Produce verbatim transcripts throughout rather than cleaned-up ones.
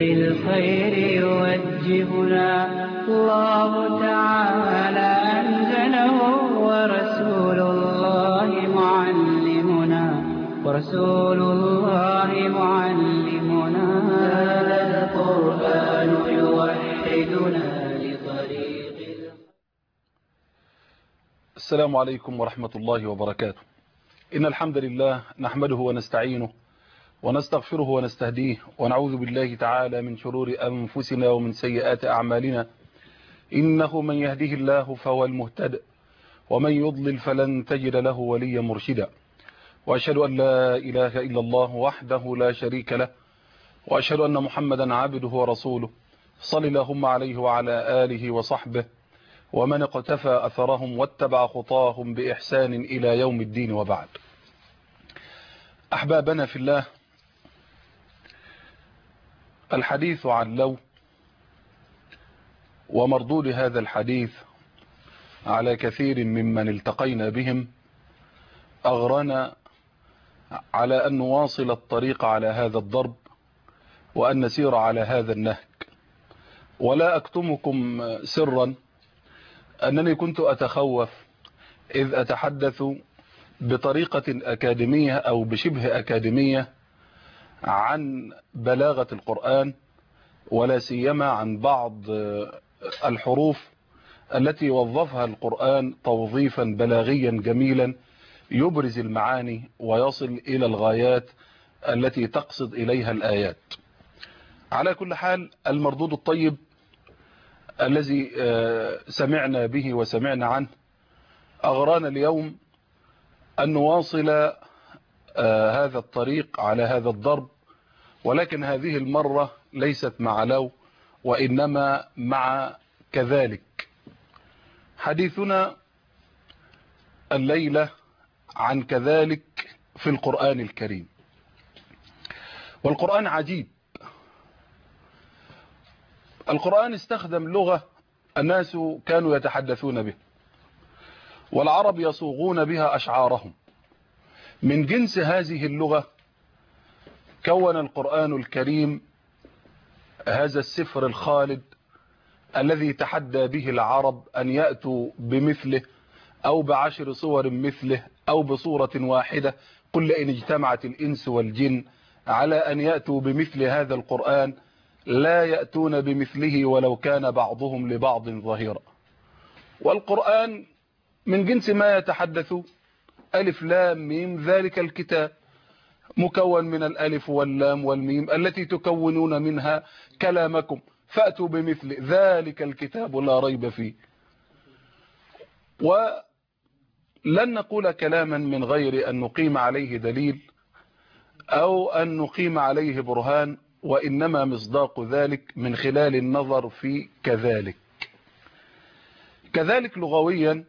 الخير يوجهنا الله تعالى أنزله ورسول الله معلمنا ورسول الله معلمنا هذا القرآن يوحدنا لطريق. السلام عليكم ورحمة الله وبركاته. إن الحمد لله نحمده ونستعينه ونستغفره ونستهديه ونعوذ بالله تعالى من شرور أنفسنا ومن سيئات أعمالنا، إنه من يهده الله فهو المهتد ومن يضلل فلن تجد له وليا مرشدا، وأشهد أن لا إله إلا الله وحده لا شريك له، وأشهد أن محمدا عبده ورسوله، صل اللهم عليه وعلى آله وصحبه ومن اقتفى أثرهم واتبع خطاهم بإحسان إلى يوم الدين، وبعد. أحبابنا في الله، الحديث عن لو ومردود هذا الحديث على كثير ممن التقينا بهم أغرنا على أن نواصل الطريق على هذا الضرب وأن نسير على هذا النهج. ولا أكتمكم سرا أنني كنت أتخوف إذ أتحدث بطريقة أكاديمية أو بشبه أكاديمية عن بلاغة القرآن، ولا سيما عن بعض الحروف التي وظفها القرآن توظيفا بلاغيا جميلا يبرز المعاني ويصل إلى الغايات التي تقصد إليها الآيات. على كل حال، المردود الطيب الذي سمعنا به وسمعنا عنه أغرانا اليوم أن نواصل هذا الطريق على هذا الضرب، ولكن هذه المرة ليست مع لو وإنما مع كذلك. حديثنا الليلة عن كذلك في القرآن الكريم. والقرآن عجيب. القرآن استخدم لغة الناس كانوا يتحدثون به، والعرب يصوغون بها أشعارهم. من جنس هذه اللغة كون القرآن الكريم هذا السفر الخالد الذي تحدى به العرب أن يأتوا بمثله أو بعشر صور مثله أو بصورة واحدة. قل إن اجتمعت الإنس والجن على أن يأتوا بمثل هذا القرآن لا يأتون بمثله ولو كان بعضهم لبعض ظهيرا. والقرآن من جنس ما يتحدث ألف لام ميم ذلك الكتاب، مكون من الألف واللام والميم التي تكونون منها كلامكم، فأتوا بمثل ذلك الكتاب لا ريب فيه. ولن نقول كلاما من غير أن نقيم عليه دليل أو أن نقيم عليه برهان، وإنما مصداق ذلك من خلال النظر في كذلك. كذلك لغويا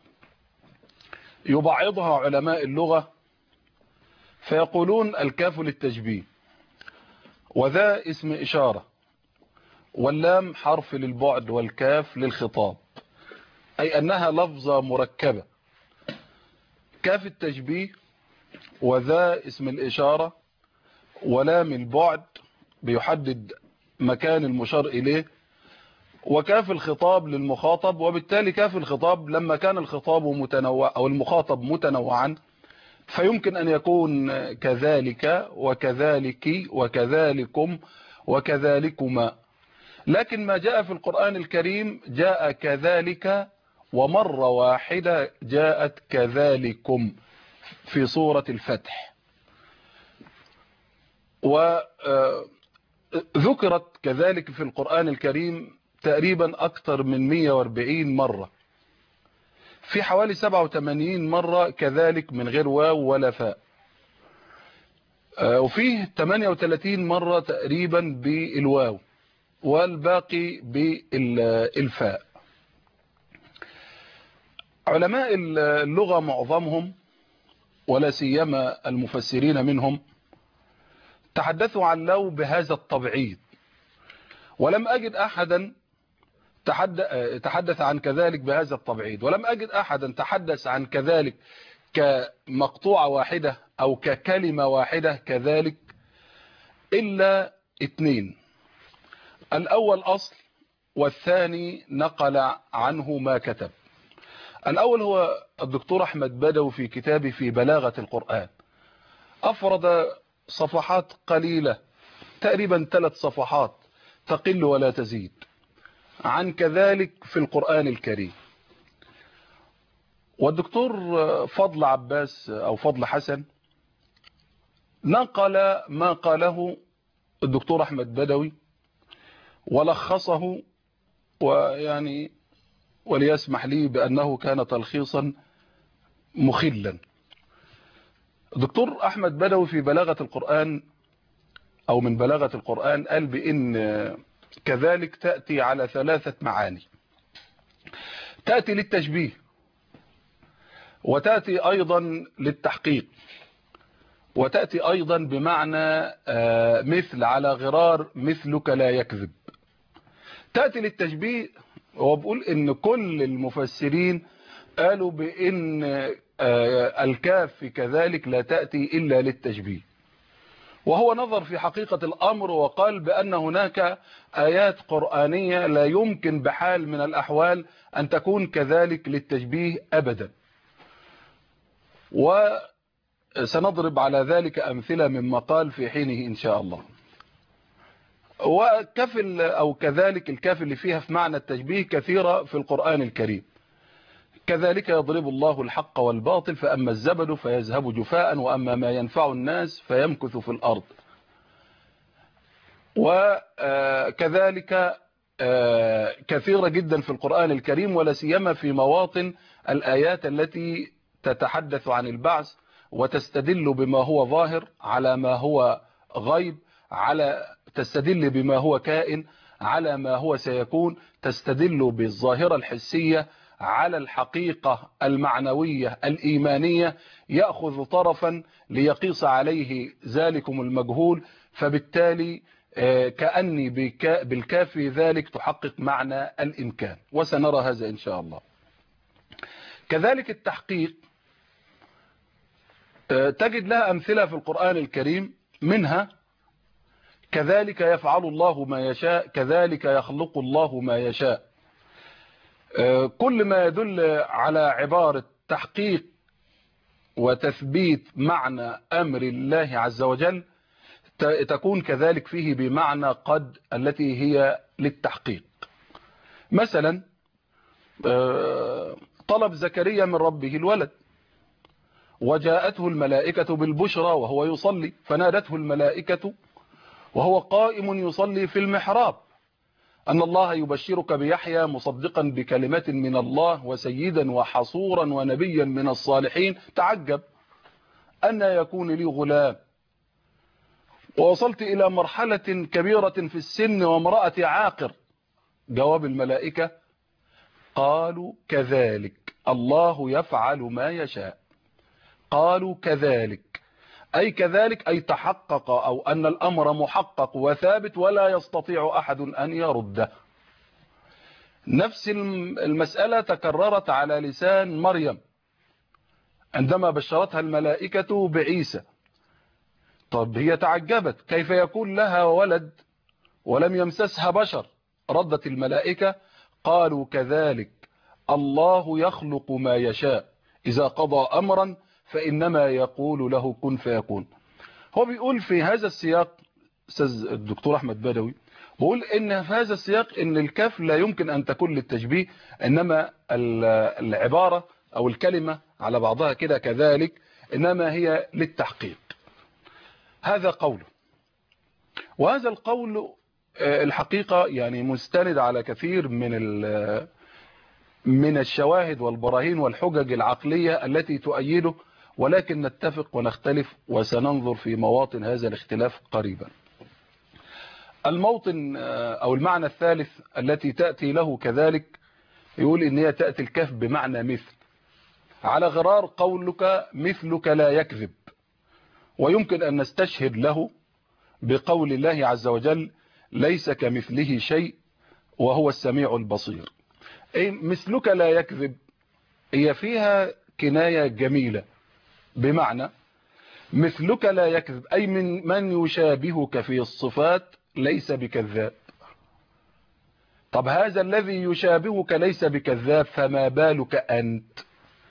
يبعضها علماء اللغة فيقولون الكاف للتشبيه، وذا اسم إشارة، واللام حرف للبعد، والكاف للخطاب، أي أنها لفظة مركبة. كاف التشبيه وذا اسم الإشارة ولام البعد بيحدد مكان المشار إليه، وكاف الخطاب للمخاطب. وبالتالي كاف الخطاب لما كان الخطاب متنوع أو المخاطب متنوعا فيمكن أن يكون كذلك وكذلك وكذلكم وكذلكما. لكن ما جاء في القرآن الكريم جاء كذلك، ومرة واحدة جاءت كذلكم في سورة الفتح. وذكرت كذلك في القرآن الكريم تقريبا أكثر من مئة وأربعين مرة، في حوالي سبعة وثمانين مرة كذلك من غير واو ولا فاء، وفيه ثمانية وثلاثين مرة تقريبا بالواو والباقي بالفاء. علماء اللغة معظمهم ولا سيما المفسرين منهم تحدثوا عن لو بهذا التبعيض، ولم أجد أحدا تحدث عن كذلك بهذا التبعيض، ولم أجد أحدا تحدث عن كذلك كمقطوعة واحدة أو ككلمة واحدة كذلك إلا اثنين. الأول أصل والثاني نقل عنه ما كتب. الأول هو الدكتور أحمد بدوي في كتابه في بلاغة القرآن، أفرد صفحات قليلة تقريبا ثلاث صفحات تقل ولا تزيد عن كذلك في القرآن الكريم. والدكتور فضل عباس أو فضل حسن نقل ما قاله الدكتور أحمد بدوي ولخصه، ويعني وليسمح لي بأنه كان تلخيصا مخلا. الدكتور أحمد بدوي في بلاغة القرآن أو من بلاغة القرآن قال بإن كذلك تأتي على ثلاثة معاني: تأتي للتشبيه، وتأتي أيضا للتحقيق، وتأتي أيضا بمعنى مثل على غرار مثلك لا يكذب. تأتي للتشبيه، وبقول إن كل المفسرين قالوا بإن الكاف في كذلك لا تأتي إلا للتشبيه، وهو نظر في حقيقة الأمر وقال بأن هناك آيات قرآنية لا يمكن بحال من الأحوال أن تكون كذلك للتشبيه أبدا، وسنضرب على ذلك أمثلة مما قال في حينه إن شاء الله. وكفل أو كذلك الكاف اللي فيها في معنى التشبيه كثيرة في القرآن الكريم. كذلك يضرب الله الحق والباطل فأما الزبد فيذهب جفاء وأما ما ينفع الناس فيمكث في الأرض. وكذلك كثيرة جدا في القرآن الكريم، ولا سيما في مواطن الآيات التي تتحدث عن البعث وتستدل بما هو ظاهر على ما هو غيب، على تستدل بما هو كائن على ما هو سيكون، تستدل بالظاهرة الحسية على الحقيقة المعنوية الإيمانية، يأخذ طرفا ليقيس عليه ذلكم المجهول، فبالتالي كأني بالكاف ذلك تحقق معنى الإمكان، وسنرى هذا إن شاء الله. كذلك التحقيق تجد لها أمثلة في القرآن الكريم، منها كذلك يفعل الله ما يشاء، كذلك يخلق الله ما يشاء. كل ما يدل على عبارة تحقيق وتثبيت معنى أمر الله عز وجل تكون كذلك فيه بمعنى قد التي هي للتحقيق. مثلا طلب زكريا من ربه الولد، وجاءته الملائكة بالبشرى وهو يصلي، فنادته الملائكة وهو قائم يصلي في المحراب أن الله يبشرك بيحيى مصدقا بكلمة من الله وسيدا وحصورا ونبيا من الصالحين. تعجب أن يكون لي غلام ووصلت إلى مرحلة كبيرة في السن وامرأتي عاقر. جواب الملائكة قالوا كذلك الله يفعل ما يشاء. قالوا كذلك أي كذلك أي تحقق، أو أن الأمر محقق وثابت ولا يستطيع أحد أن يرده. نفس المسألة تكررت على لسان مريم عندما بشرتها الملائكة بعيسى. طب هي تعجبت كيف يكون لها ولد ولم يمسسها بشر؟ ردت الملائكة قالوا كذلك الله يخلق ما يشاء إذا قضى أمرا فإنما يقول له كن فيكون. هو بيقول في هذا السياق أستاذ الدكتور أحمد بدوي، بيقول إن في هذا السياق إن الكاف لا يمكن أن تكون للتشبيه، إنما العبارة أو الكلمة على بعضها كده كذلك إنما هي للتحقيق. هذا قوله، وهذا القول الحقيقة يعني مستند على كثير من من الشواهد والبراهين والحجج العقلية التي تؤيده، ولكن نتفق ونختلف وسننظر في مواطن هذا الاختلاف قريبا. الموطن أو المعنى الثالث التي تأتي له كذلك يقول إن هي تأتي الكاف بمعنى مثل، على غرار قولك مثلك لا يكذب، ويمكن أن نستشهد له بقول الله عز وجل ليس كمثله شيء وهو السميع البصير. أي مثلك لا يكذب هي فيها كناية جميلة، بمعنى مثلك لا يكذب أي من من يشابهك في الصفات ليس بكذاب. طب هذا الذي يشابهك ليس بكذاب، فما بالك أنت؟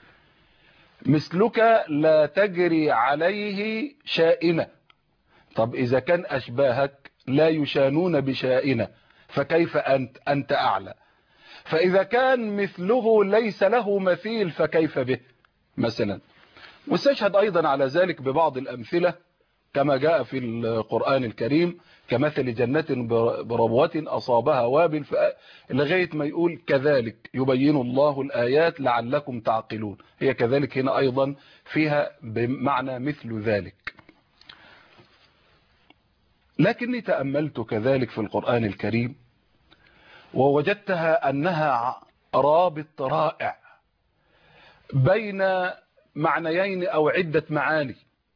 مثلك لا تجري عليه شائنة. طب إذا كان أشباهك لا يشانون بشائنة، فكيف أنت؟ أنت أعلى. فإذا كان مثله ليس له مثيل فكيف به مثلا. واستشهد أيضا على ذلك ببعض الأمثلة كما جاء في القرآن الكريم، كمثل جنة بربوة أصابها وابل، لغاية ما يقول كذلك يبين الله الآيات لعلكم تعقلون. هي كذلك هنا أيضا فيها بمعنى مثل ذلك. لكني تأملت كذلك في القرآن الكريم ووجدتها أنها رابط رائع بين معنيين أو عدة معاني.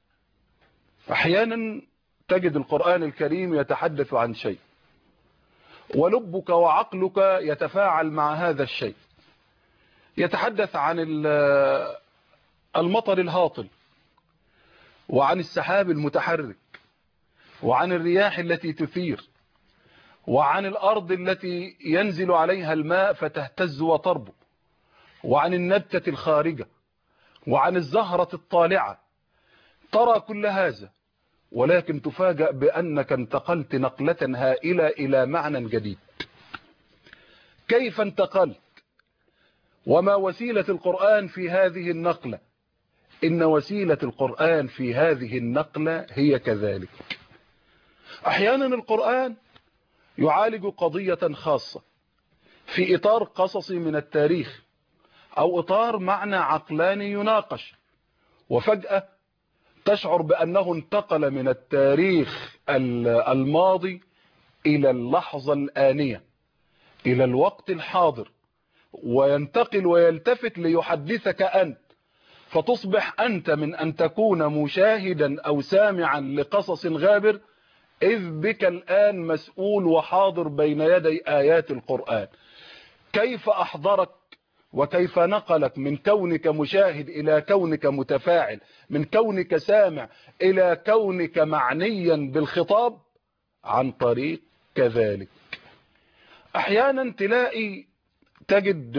أحيانا تجد القرآن الكريم يتحدث عن شيء ولبك وعقلك يتفاعل مع هذا الشيء. يتحدث عن المطر الهاطل، وعن السحاب المتحرك، وعن الرياح التي تثير، وعن الأرض التي ينزل عليها الماء فتهتز وتربو، وعن النبتة الخارجة، وعن الزهرة الطالعة. ترى كل هذا ولكن تفاجأ بأنك انتقلت نقلة هائلة إلى معنى جديد. كيف انتقلت؟ وما وسيلة القرآن في هذه النقلة؟ إن وسيلة القرآن في هذه النقلة هي كذلك. أحيانا القرآن يعالج قضية خاصة في إطار قصصي من التاريخ أو إطار معنى عقلاني يناقش، وفجأة تشعر بأنه انتقل من التاريخ الماضي إلى اللحظة الآنية، إلى الوقت الحاضر، وينتقل ويلتفت ليحدثك أنت، فتصبح أنت من أن تكون مشاهدا أو سامعا لقصص غابر، إذ بك الآن مسؤول وحاضر بين يدي آيات القرآن. كيف أحضرك وكيف نقلك من كونك مشاهد إلى كونك متفاعل، من كونك سامع إلى كونك معنيا بالخطاب؟ عن طريق كذلك. أحيانا تلاقي تجد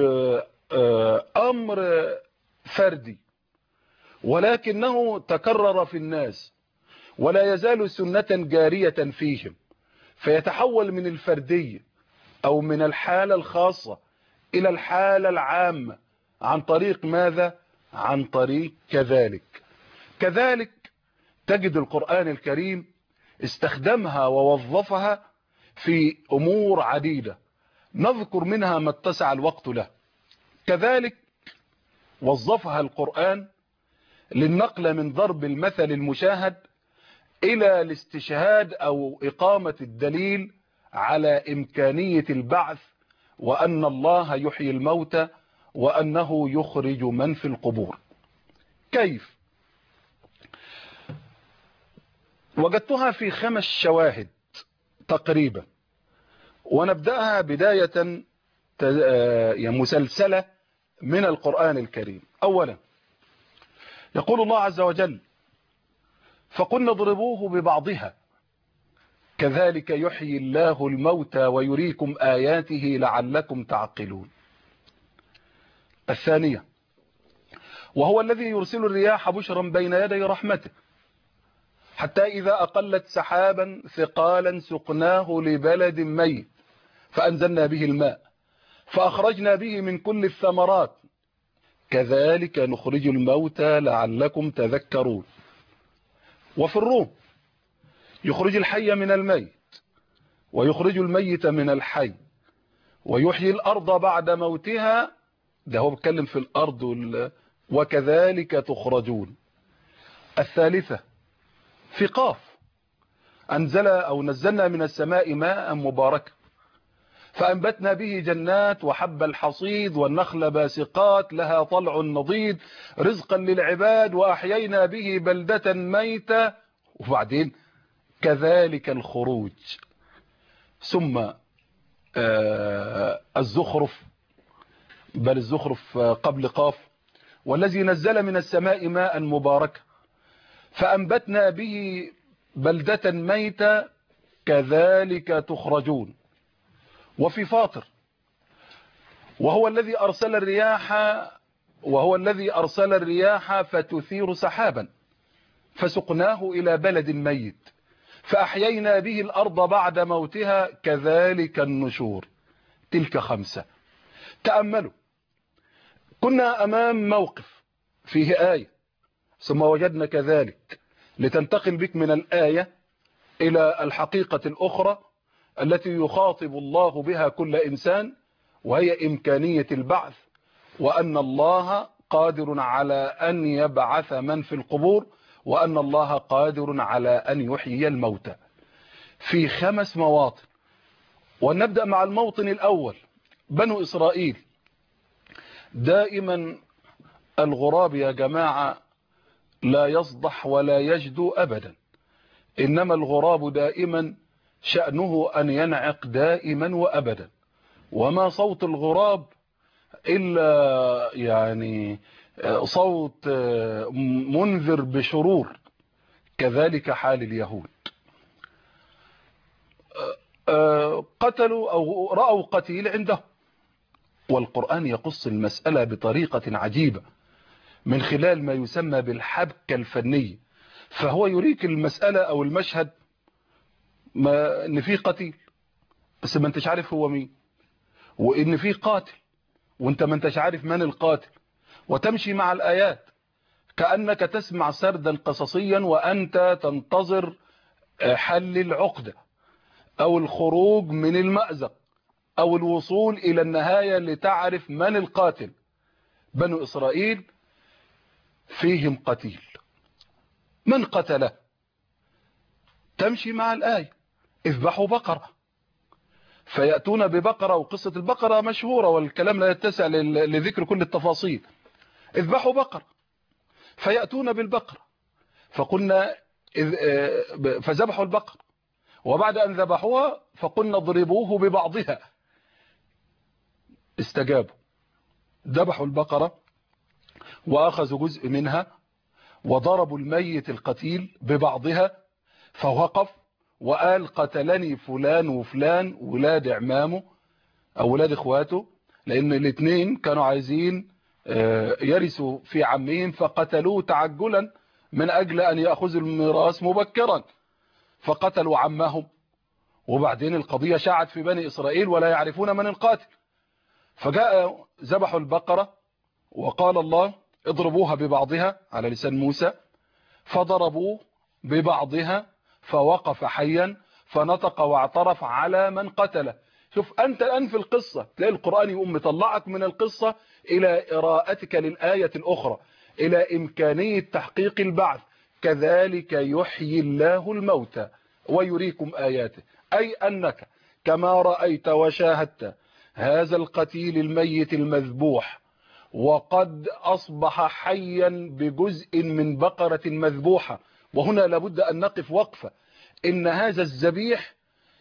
أمر فردي ولكنه تكرر في الناس ولا يزال سنة جارية فيهم، فيتحول من الفردية أو من الحالة الخاصة إلى الحالة العامة. عن طريق ماذا؟ عن طريق كذلك. كذلك تجد القرآن الكريم استخدمها ووظفها في أمور عديدة، نذكر منها ما اتسع الوقت له. كذلك وظفها القرآن للنقل من ضرب المثل المشاهد إلى الاستشهاد أو إقامة الدليل على إمكانية البعث، وأن الله يحيي الموتى وأنه يخرج من في القبور. كيف؟ وجدتها في خمس شواهد تقريبا، ونبدأها بداية مسلسلة من القرآن الكريم. أولا يقول الله عز وجل: فقلنا اضربوه ببعضها كذلك يحيي الله الموتى ويريكم آياته لعلكم تعقلون. الثانية: وهو الذي يرسل الرياح بشرا بين يدي رحمته حتى إذا أقلت سحابا ثقالا سقناه لبلد ميت فأنزلنا به الماء فأخرجنا به من كل الثمرات كذلك نخرج الموتى لعلكم تذكرون. وفي الروم: يخرج الحي من الميت ويخرج الميت من الحي ويحيي الأرض بعد موتها. ده هو بيتكلم في الأرض وال... وكذلك تخرجون. الثالثة في قاف: أنزل أو نزلنا من السماء ماء مباركا فأنبتنا به جنات وحب الحصيد والنخل باسقات لها طلع نضيد رزقا للعباد وأحيينا به بلدة ميتة. وبعدين كذلك الخروج. ثم آه الزخرف، بل الزخرف قبل قاف: والذي نزل من السماء ماء مباركا فأنبتنا به بلدة ميتة كذلك تخرجون. وفي فاطر، وهو الذي أرسل الرياح وهو الذي أرسل الرياح فتثير سحابا فسقناه إلى بلد ميت فأحيينا به الأرض بعد موتها كذلك النشور. تلك خمسة. تأملوا، كنا أمام موقف فيه آية ثم وجدنا كذلك، لتنتقل بك من الآية إلى الحقيقة الأخرى التي يخاطب الله بها كل إنسان، وهي إمكانية البعث، وأن الله قادر على أن يبعث من في القبور، وأن الله قادر على أن يحيي الموتى في خمس مواطن. ونبدأ مع الموطن الأول، بنو إسرائيل. دائما الغراب يا جماعة لا يصدح ولا يجدو أبدا، إنما الغراب دائما شأنه أن ينعق دائما وأبدا، وما صوت الغراب إلا يعني صوت منذر بشرور. كذلك حال اليهود، قتلوا أو رأوا قتيل عنده، والقرآن يقص المسألة بطريقة عجيبة من خلال ما يسمى بالحبكة الفنية. فهو يريك المسألة أو المشهد ما إن فيه قتيل بس ما انتش عارف هو مين، وإن فيه قاتل وانت ما انتش عارف من القاتل، وتمشي مع الآيات كأنك تسمع سردا قصصيا وأنت تنتظر حل العقدة أو الخروج من المأزق أو الوصول إلى النهاية لتعرف من القاتل. بنو إسرائيل فيهم قتيل، من قتله؟ تمشي مع الآية، اذبحوا بقرة، فيأتون ببقرة، وقصة البقرة مشهورة والكلام لا يتسع لذكر كل التفاصيل. اذبحوا بقرة، فيأتون بالبقرة، فقلنا فذبحوا البقرة، وبعد أن ذبحوها فقلنا اضربوه ببعضها، استجابوا، ذبحوا البقرة وأخذوا جزء منها وضربوا الميت القتيل ببعضها، فوقف وقال قتلني فلان وفلان ولاد عمامه أو ولاد إخواته، لأن الاثنين كانوا عايزين يرثوا في عمهم فقتلوه تعجلا من أجل أن يأخذوا الميراث مبكرا، فقتلوا عمهم. وبعدين القضية شاعت في بني إسرائيل ولا يعرفون من القاتل، فجاء ذبحوا البقرة وقال الله اضربوها ببعضها على لسان موسى، فضربوه ببعضها فوقف حيا فنطق واعترف على من قتله. شوف أنت الآن في القصة تلاقي القرآن يقوم مطلعك من القصة إلى قراءتك للآية الأخرى، إلى إمكانية تحقيق البعث. كذلك يحيي الله الموتى ويريكم آياته، أي أنك كما رأيت وشاهدت هذا القتيل الميت المذبوح وقد أصبح حيا بجزء من بقرة مذبوحة. وهنا لابد أن نقف وقفة، إن هذا الذبيح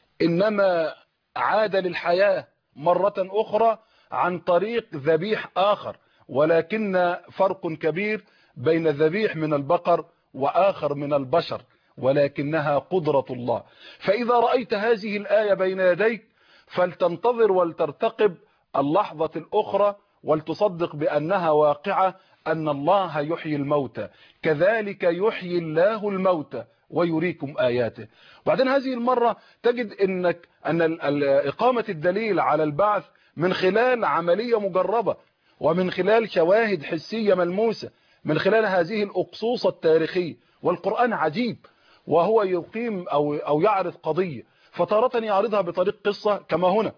إنما عاد للحياة مرة أخرى عن طريق ذبيح آخر، ولكن فرق كبير بين ذبيح من البقر وآخر من البشر، ولكنها قدرة الله. فإذا رأيت هذه الآية بين يديك فلتنتظر ولترتقب اللحظة الأخرى ولتصدق بأنها واقعة، أن الله يحيي الموتى، كذلك يحيي الله الموتى ويريكم آياته. وبعدين هذه المرة تجد إنك أن إقامة الدليل على البعث من خلال عملية مجربة، ومن خلال شواهد حسية ملموسة، من خلال هذه الأقصوصة التاريخية. والقرآن عجيب، وهو يقيم أو, أو يعرض قضية، فتارة يعرضها بطريق قصة كما هنا،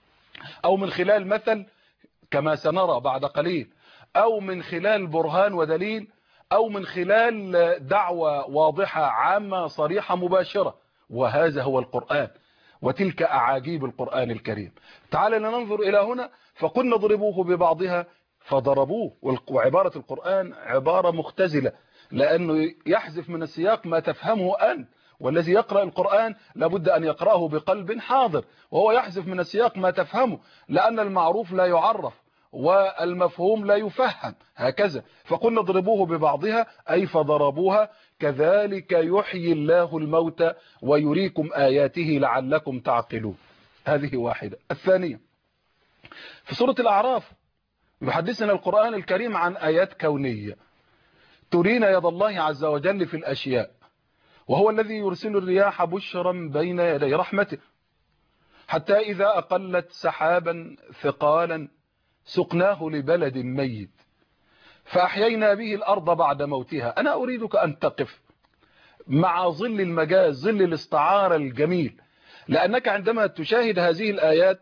أو من خلال مثل كما سنرى بعد قليل، أو من خلال برهان ودليل، أو من خلال دعوة واضحة عامة صريحة مباشرة. وهذا هو القرآن، وتلك أعاجيب القرآن الكريم. تعال لننظر إلى هنا، فقلنا اضربوه ببعضها فضربوه. وعبارة القرآن عبارة مختزلة، لأنه يحذف من السياق ما تفهمه أنت، والذي يقرأ القرآن لابد أن يقرأه بقلب حاضر، وهو يحذف من السياق ما تفهمه، لأن المعروف لا يعرف والمفهوم لا يفهم، هكذا. فقلنا اضربوه ببعضها أي فضربوها، كذلك يحيي الله الموتى ويريكم آياته لعلكم تعقلون. هذه واحدة. الثانية في سورة الأعراف يحدثنا القرآن الكريم عن آيات كونية ترين يد الله عز وجل في الأشياء، وهو الذي يرسل الرياح بشرا بين يدي رحمته حتى إذا أقلت سحابا ثقالا سقناه لبلد ميت فأحيينا به الأرض بعد موتها. أنا أريدك أن تقف مع ظل المجاز، ظل الاستعارة الجميل، لأنك عندما تشاهد هذه الآيات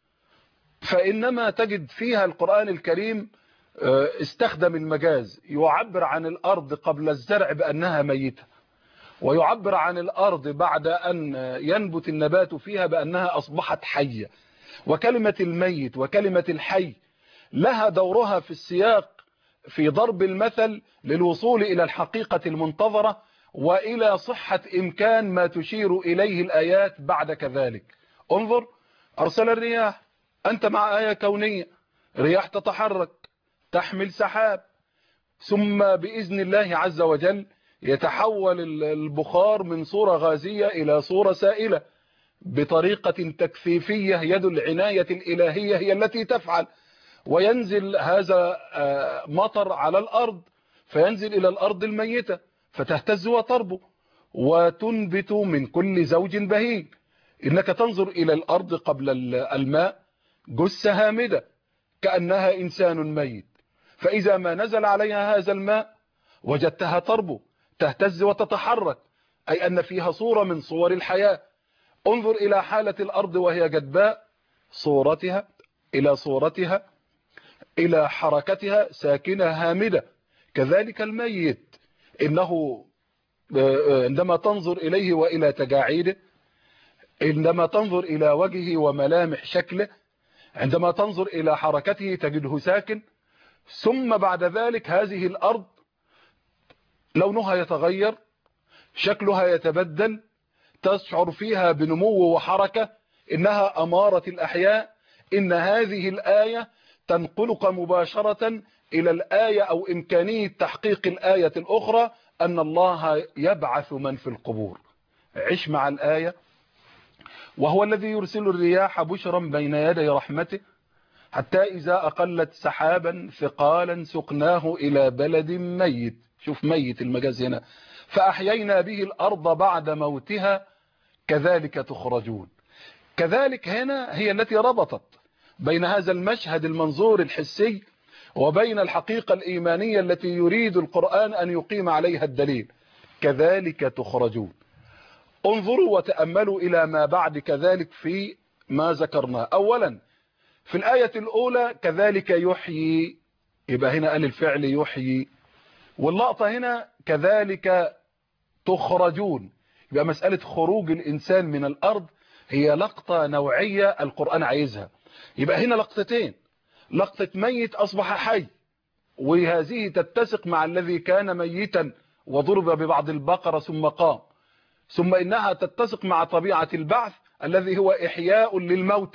فإنما تجد فيها القرآن الكريم استخدم المجاز، يعبر عن الأرض قبل الزرع بأنها ميتة، ويعبر عن الأرض بعد أن ينبت النبات فيها بأنها أصبحت حية. وكلمة الميت وكلمة الحي لها دورها في السياق في ضرب المثل للوصول إلى الحقيقة المنتظرة وإلى صحة إمكان ما تشير إليه الآيات بعد كذلك. انظر، أرسل الرياح، أنت مع آية كونية، رياح تتحرك تحمل سحاب، ثم بإذن الله عز وجل يتحول البخار من صورة غازية إلى صورة سائلة بطريقة تكثيفية، يد العناية الإلهية هي التي تفعل، وينزل هذا مطر على الأرض فينزل إلى الأرض الميتة فتهتز وتربو وتنبت من كل زوج بهيج. إنك تنظر إلى الأرض قبل الماء جثة هامدة كأنها إنسان ميت، فإذا ما نزل عليها هذا الماء وجدتها تربو تهتز وتتحرك، أي أن فيها صورة من صور الحياة. انظر إلى حالة الأرض وهي جدباء، صورتها إلى صورتها إلى حركتها ساكنة هامدة. كذلك الميت، إنه عندما تنظر إليه وإلى تجاعيده، عندما تنظر إلى وجهه وملامح شكله، عندما تنظر إلى حركته تجده ساكن. ثم بعد ذلك هذه الأرض لونها يتغير، شكلها يتبدل، تشعر فيها بنمو وحركة، إنها أمارة الأحياء. إن هذه الآية تنقلك مباشرة إلى الآية أو إمكانية تحقيق الآية الأخرى أن الله يبعث من في القبور. عش مع الآية. وهو الذي يرسل الرياح بشرا بين يدي رحمته حتى إذا أقلت سحابا ثقالا سقناه إلى بلد ميت. شوف ميت المجاز هنا. فأحيينا به الأرض بعد موتها كذلك تخرجون. كذلك هنا هي التي ربطت بين هذا المشهد المنظور الحسي وبين الحقيقة الإيمانية التي يريد القرآن أن يقيم عليها الدليل. كذلك تخرجون. انظروا وتأملوا إلى ما بعد كذلك في ما ذكرناه. أولا في الآية الأولى كذلك يحيي، يبقى هنا قال الفعل يحيي، واللقطة هنا كذلك تخرجون، يبقى مسألة خروج الإنسان من الأرض هي لقطة نوعية القرآن عايزها. يبقى هنا لقطتين، لقطة ميت أصبح حي، وهذه تتسق مع الذي كان ميتا وضرب ببعض البقرة ثم قام، ثم إنها تتسق مع طبيعة البعث الذي هو إحياء للموتى.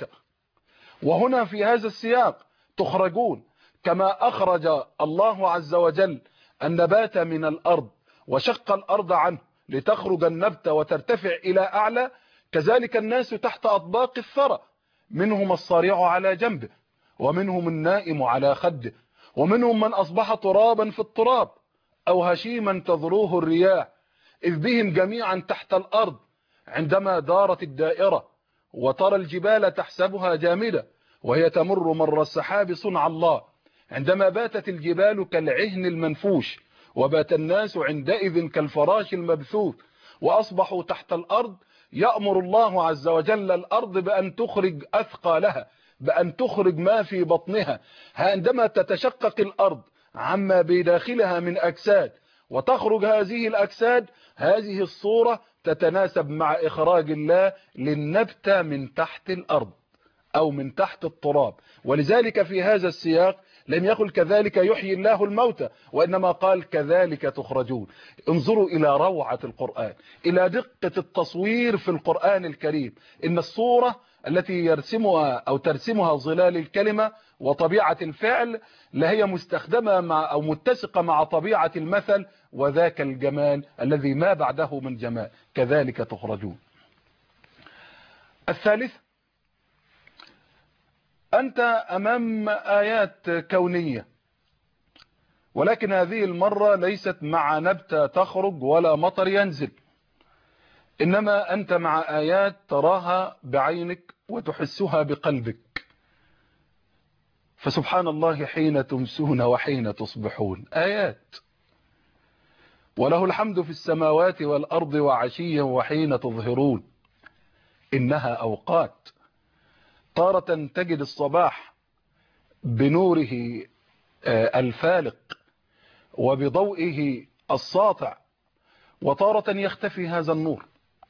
وهنا في هذا السياق تخرجون، كما أخرج الله عز وجل النبات من الأرض وشق الأرض عنه لتخرج النبتة وترتفع إلى أعلى، كذلك الناس تحت أطباق الثرى، منهم الصارع على جنبه، ومنهم النائم على خده، ومنهم من أصبح ترابا في التراب أو هشيما تذروه الرياح، إذ بهم جميعا تحت الأرض عندما دارت الدائرة، وترى الجبال تحسبها جامدة وهي تمر مر السحاب صنع الله، عندما باتت الجبال كالعهن المنفوش وبات الناس عندئذ كالفراش المبثوث، وأصبحوا تحت الأرض. يأمر الله عز وجل الأرض بأن تخرج أثقالها، بأن تخرج ما في بطنها. عندما تتشقق الأرض عما بداخلها من أجساد وتخرج هذه الأجساد، هذه الصورة تتناسب مع إخراج الله للنبتة من تحت الأرض أو من تحت التراب. ولذلك في هذا السياق لم يقل كذلك يحيي الله الموتى، وإنما قال كذلك تخرجون. انظروا إلى روعة القرآن، إلى دقة التصوير في القرآن الكريم. إن الصورة التي يرسمها أو ترسمها ظلال الكلمة وطبيعة الفعل لهي مستخدمة مع أو متسقة مع طبيعة المثل، وذاك الجمال الذي ما بعده من جمال. كذلك تخرجون. الثالث أنت أمام آيات كونية، ولكن هذه المرة ليست مع نبتة تخرج ولا مطر ينزل، إنما أنت مع آيات تراها بعينك وتحسها بقلبك. فسبحان الله حين تمسون وحين تصبحون، آيات. وله الحمد في السماوات والأرض وعشيا وحين تظهرون، إنها أوقات. تارة تجد الصباح بنوره الفالق وبضوئه الساطع، وتارة يختفي هذا النور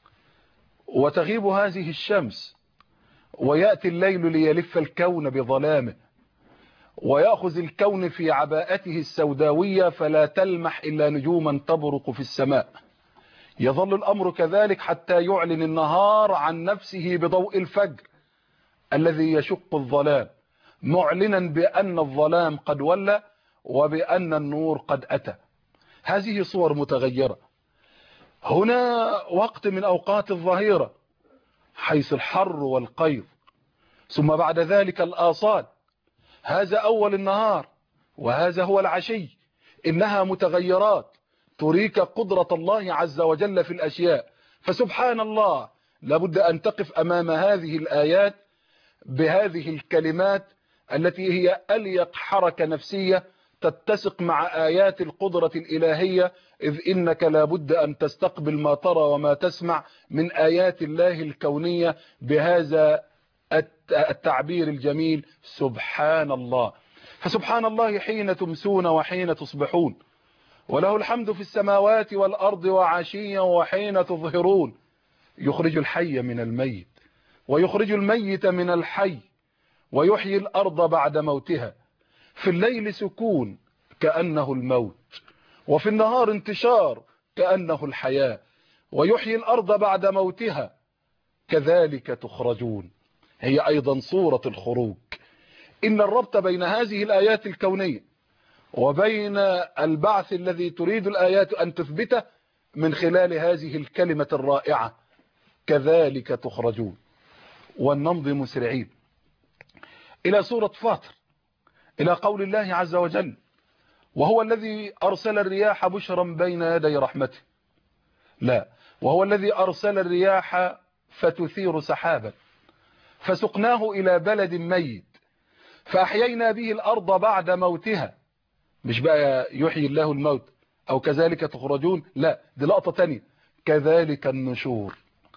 وتغيب هذه الشمس، ويأتي الليل ليلف الكون بظلامه، ويأخذ الكون في عباءته السوداوية فلا تلمح إلا نجوما تبرق في السماء. يظل الأمر كذلك حتى يعلن النهار عن نفسه بضوء الفجر الذي يشق الظلام، معلنا بأن الظلام قد ولى وبأن النور قد أتى. هذه صور متغيرة. هنا وقت من أوقات الظهيرة حيث الحر والقيظ، ثم بعد ذلك الآصال. هذا أول النهار وهذا هو العشي. إنها متغيرات تريك قدرة الله عز وجل في الأشياء. فسبحان الله، لابد أن تقف أمام هذه الآيات بهذه الكلمات التي هي أليق حركة نفسية تتسق مع آيات القدرة الإلهية، إذ إنك لابد أن تستقبل ما ترى وما تسمع من آيات الله الكونية بهذا التعبير الجميل سبحان الله. فسبحان الله حين تمسون وحين تصبحون، وله الحمد في السماوات والأرض وعشيا وحين تظهرون. يخرج الحي من الميت ويخرج الميت من الحي ويحيي الأرض بعد موتها. في الليل سكون كأنه الموت، وفي النهار انتشار كأنه الحياة. ويحيي الأرض بعد موتها كذلك تخرجون. هي أيضا صورة الخروج. إن الربط بين هذه الآيات الكونية وبين البعث الذي تريد الآيات أن تثبته من خلال هذه الكلمة الرائعة كذلك تخرجون. ونمضي مسرعين إلى سورة فاطر، إلى قول الله عز وجل: وهو الذي أرسل الرياح بشرا بين يدي رحمته. لا، وهو الذي أرسل الرياح فتثير سحابا فسقناه إلى بلد ميت فأحيينا به الأرض بعد موتها. مش بقى يحيي الله الموت أو كذلك تخرجون، لا، دي لقطة تانية، كذلك النشور.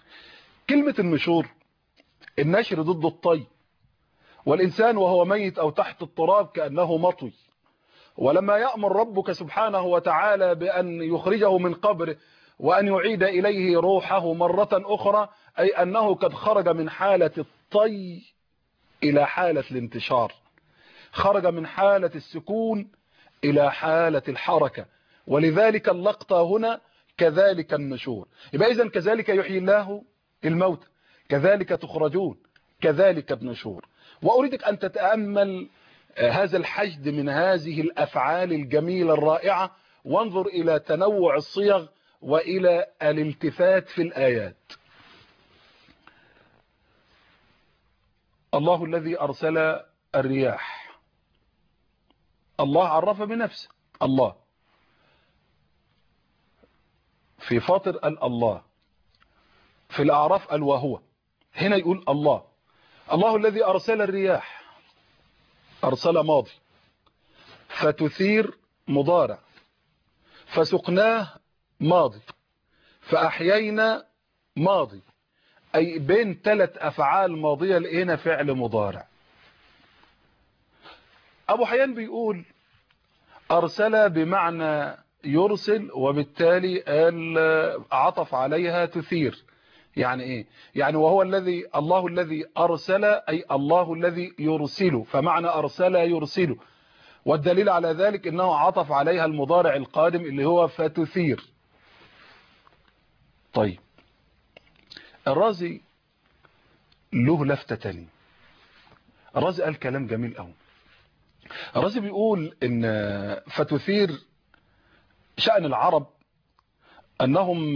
كلمة النشور النشر ضد الطي، والإنسان وهو ميت أو تحت التراب كأنه مطوي. ولما يأمر ربك سبحانه وتعالى بأن يخرجه من قبره وأن يعيد إليه روحه مرة أخرى، أي أنه قد خرج من حالة الطي إلى حالة الانتشار، خرج من حالة السكون إلى حالة الحركة. ولذلك اللقطة هنا كذلك النشور. يبقى إذن كذلك يحيي الله الموت، كذلك تخرجون، كذلك النشور. وأريدك أن تتأمل هذا الحشد من هذه الأفعال الجميلة الرائعة، وانظر إلى تنوع الصيغ وإلى الالتفات في الآيات. الله الذي أرسل الرياح، الله عرف بنفسه، الله. في فاطر قال الله، في الأعراف قال وهو، هنا يقول الله. الله الذي أرسل الرياح، أرسل ماضي، فتثير مضارع، فسقناه ماضي، فأحيينا ماضي، أي بين ثلاث أفعال ماضية لقينا فعل مضارع. أبو حيان بيقول أرسل بمعنى يرسل، وبالتالي قال عطف عليها تثير. يعني إيه؟ يعني وهو الذي، الله الذي أرسل، أي الله الذي يرسل، فمعنى أرسل يرسل. والدليل على ذلك أنه عطف عليها المضارع القادم اللي هو فتثير. طيب، الرازي له لفتة تانية. الرازي قال كلام جميل قوي. الرازي بيقول ان فتثير شأن العرب انهم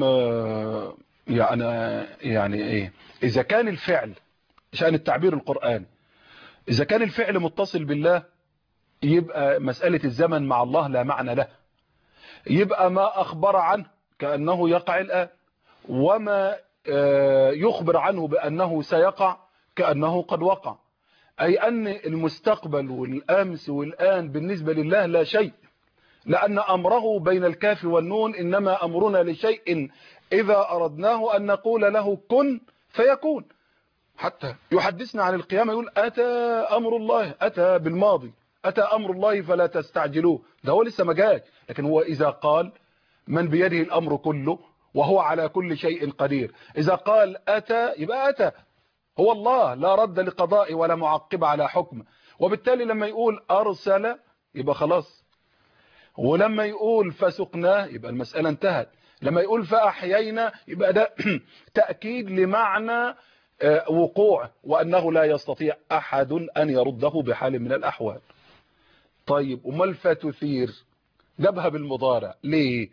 يعني يعني ايه، اذا كان الفعل شأن التعبير القرآني إذا كان الفعل متصل بالله يبقى مسألة الزمن مع الله لا معنى له، يبقى ما أخبر عنه كأنه يقع الآن، وما يخبر عنه بأنه سيقع كأنه قد وقع، أي أن المستقبل والأمس والآن بالنسبة لله لا شيء، لأن أمره بين الكاف والنون، إنما أمرنا لشيء إذا أردناه أن نقول له كن فيكون. حتى يحدثنا عن القيامة يقول أتى أمر الله، أتى بالماضي، أتى أمر الله فلا تستعجلوه، ده هو لسه ما جاء، لكن هو إذا قال من بيده الأمر كله وهو على كل شيء قدير، إذا قال أتى يبقى أتى، هو الله لا رد لقضائه ولا معقب على حكمه، وبالتالي لما يقول أرسل يبقى خلاص، ولما يقول فسقناه يبقى المسألة انتهت، لما يقول فأحيينا يبقى ده تأكيد لمعنى وقوع، وأنه لا يستطيع أحد أن يرده بحال من الأحوال. طيب أمال فتثير جابها بالمضارع ليه؟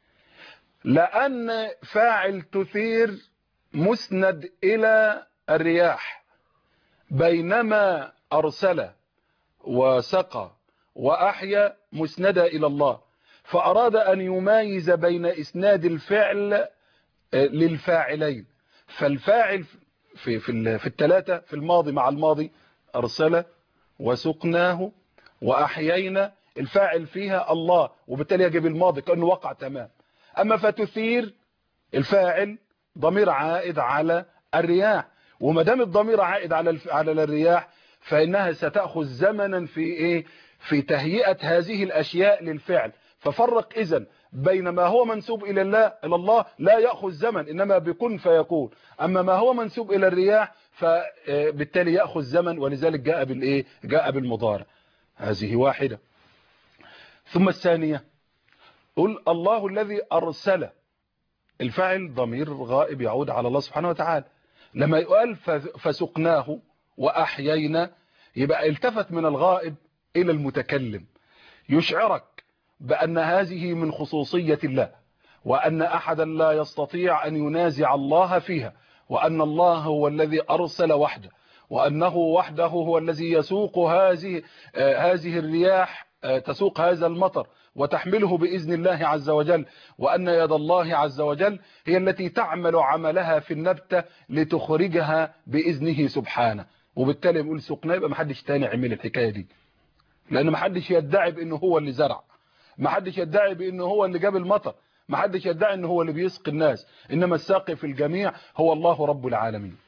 لأن فاعل تثير مسند إلى الرياح، بينما أرسل وسقى وأحيا مسندة إلى الله، فأراد أن يميز بين إسناد الفعل للفاعلين، فالفاعل في في في الثلاثة في الماضي مع الماضي أرسل وسقناه وأحيينا، الفاعل فيها الله، وبالتالي يجب الماضي كأنه وقع تمام. أما فتثير الفاعل ضمير عائد على الرياح، وما دام الضمير عائد على على الرياح فإنها ستأخذ زمنا في إيه؟ في تهيئة هذه الأشياء للفعل. ففرق إذن بين ما هو منسوب إلى الله إلى الله لا يأخذ زمن، إنما بكن فيكون، أما ما هو منسوب إلى الرياح فبالتالي يأخذ زمن، ولذلك جاء بالإيه؟ جاء بالمضارع. هذه واحدة. ثم الثانية قل الله الذي أرسل، الفاعل ضمير غائب يعود على الله سبحانه وتعالى، لما يقال فسقناه وأحيينا يبقى التفت من الغائب إلى المتكلم، يشعرك بأن هذه من خصوصية الله، وأن أحدا لا يستطيع أن ينازع الله فيها، وأن الله هو الذي أرسل وحده، وأنه وحده هو الذي يسوق هذه هذه الرياح، تسوق هذا المطر وتحمله بإذن الله عز وجل، وأن يد الله عز وجل هي التي تعمل عملها في النبتة لتخرجها بإذنه سبحانه. وبالتالي يقول سقنا، يبقى محدش تاني عمل الحكاية دي، لأن محدش يدعي بأنه هو اللي زرع، محدش يدعي بأنه هو اللي جاب المطر، محدش يدعي أنه هو اللي بيسقي الناس، إنما الساقي في الجميع هو الله رب العالمين.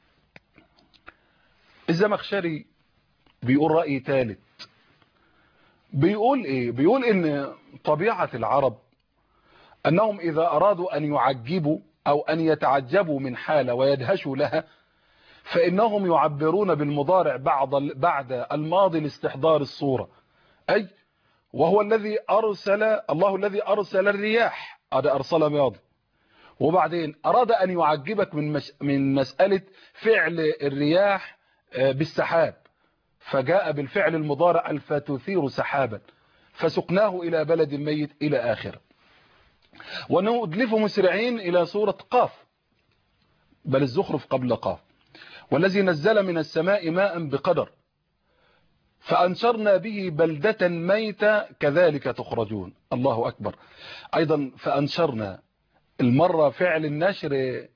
الزمخشري بيقول رأي ثالث، بيقول إيه؟ بيقول إن طبيعة العرب أنهم إذا أرادوا أن يعجبوا أو أن يتعجبوا من حالة ويدهشوا لها فإنهم يعبرون بالمضارع بعد بعد الماضي لاستحضار الصورة، أي وهو الذي أرسل، الله الذي أرسل الرياح، هذا أرسل ماضي، وبعدين أراد أن يعجبك من مس من مسألة فعل الرياح بالسحاب، فجاء بالفعل المضارع فتثير سحابا فسقناه إلى بلد ميت إلى آخره. ونؤدلف مسرعين إلى سورة قاف، بل الزخرف قبل قاف، والذي نزل من السماء ماء بقدر فأنشرنا به بلدة ميتة كذلك تخرجون. الله أكبر. أيضا فأنشرنا، المرة فعل النشر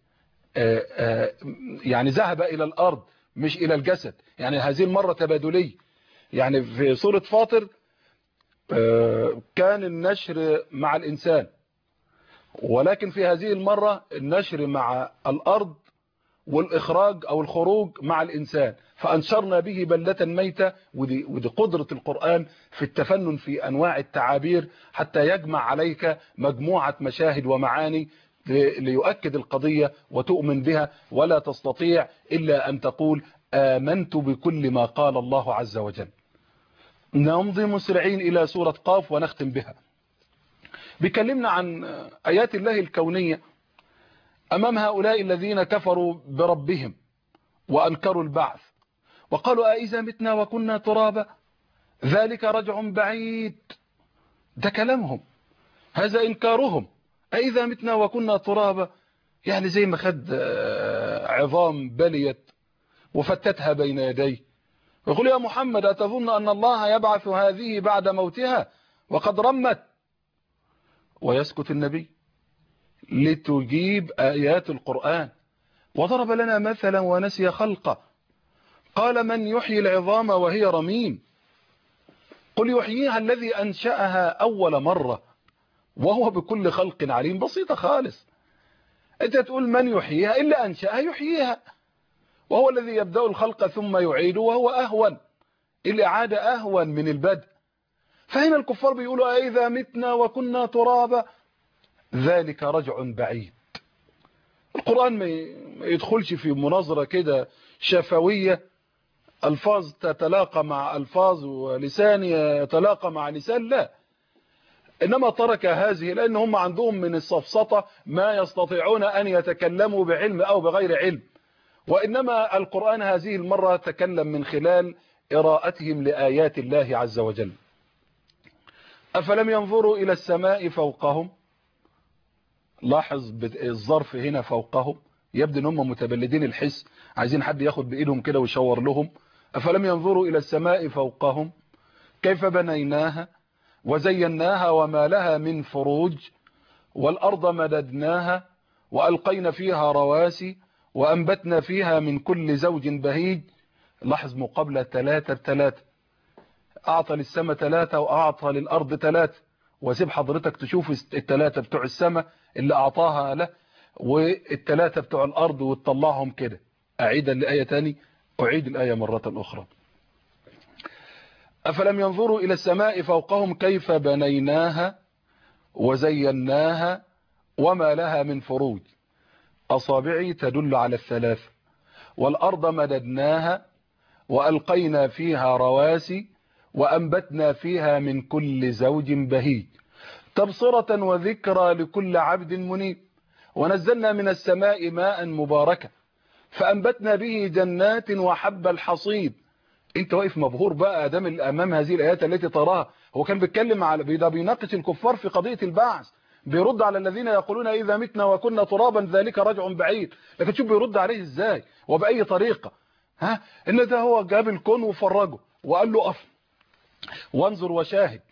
يعني ذهب إلى الأرض مش إلى الجسد، يعني هذه المرة تبادلي. يعني في سورة فاطر كان النشر مع الإنسان، ولكن في هذه المرة النشر مع الأرض والإخراج أو الخروج مع الإنسان. فأنشرنا به بلدة ميتة، ودي, ودي قدرة القرآن في التفنن في أنواع التعابير حتى يجمع عليك مجموعة مشاهد ومعاني ليؤكد القضية وتؤمن بها، ولا تستطيع إلا أن تقول آمنت بكل ما قال الله عز وجل. نمضي مسرعين إلى سورة قاف ونختم بها. بيكلمنا عن آيات الله الكونية أمام هؤلاء الذين كفروا بربهم وأنكروا البعث وقالوا أئذا متنا وكنا ترابا ذلك رجع بعيد. ده كلامهم، هذا إنكارهم. أئذا متنا وكنا ترابا، يعني زي ما خد عظام بليت وفتتها بين يديه ويقول يا محمد أتظن أن الله يبعث هذه بعد موتها وقد رمت؟ ويسكت النبي لتجيب آيات القرآن. وضرب لنا مثلا ونسي خلقه، قال من يحيي العظام وهي رميم؟ قل يحييها الذي أنشأها أول مرة وهو بكل خلق عليم. بسيطة خالص. أنت تقول من يحييها؟ إلا أنشأها يحييها، وهو الذي يبدأ الخلق ثم يعيده، وهو أهون، الإعادة أهون من البدء. فهنا الكفار بيقولوا أئذا متنا وكنا ترابا ذلك رجع بعيد. القرآن ما يدخلش في مناظرة كده شفوية، ألفاظ تتلاقى مع ألفاظ ولسان يتلاقى مع لسان، لا. إنما ترك هذه لأن هم عندهم من السفسطة ما يستطيعون أن يتكلموا بعلم أو بغير علم. وإنما القرآن هذه المرة تكلم من خلال قراءتهم لآيات الله عز وجل. أفلم ينظروا إلى السماء فوقهم؟ لاحظ الظرف هنا فوقهم، يبدو ان هم متبلدين الحس، عايزين حد ياخد بإيدهم كده ويشاور لهم. أفلم ينظروا إلى السماء فوقهم كيف بنيناها وزيناها وما لها من فروج والأرض مددناها وألقينا فيها رواسي وأنبتنا فيها من كل زوج بهيج. لاحظ مقابلة ثلاثة بثلاثة، أعطى للسماء ثلاثة وأعطى للأرض ثلاثة، وسيب حضرتك تشوف الثلاثة بتوع السماء اللي أعطاها له والثلاثة بتوع الأرض وتطلعهم كده. أعيد الآية تاني، أعيد الآية مرة أخرى. أفلم ينظروا إلى السماء فوقهم كيف بنيناها وزيناها وما لها من فروج. أصابعي تدل على الثلاث. والأرض مددناها وألقينا فيها رواسي وأنبتنا فيها من كل زوج بهيج تبصرة وذكرى لكل عبد منيب. ونزلنا من السماء ماء مباركا فأنبتنا به جنات وحب الحصيد. انت واقف مبهور بقى ادام امام هذه الايات التي تراها. هو كان بيتكلم على ده، بيناقش الكفار في قضية البعث، بيرد على الذين يقولون اذا متنا وكنا ترابا ذلك رجع بعيد. لكن شوف بيرد عليه ازاي وبأي طريقة. ها ان ده هو جاب الكون وفرجه وقال له أف وانظر وشاهد.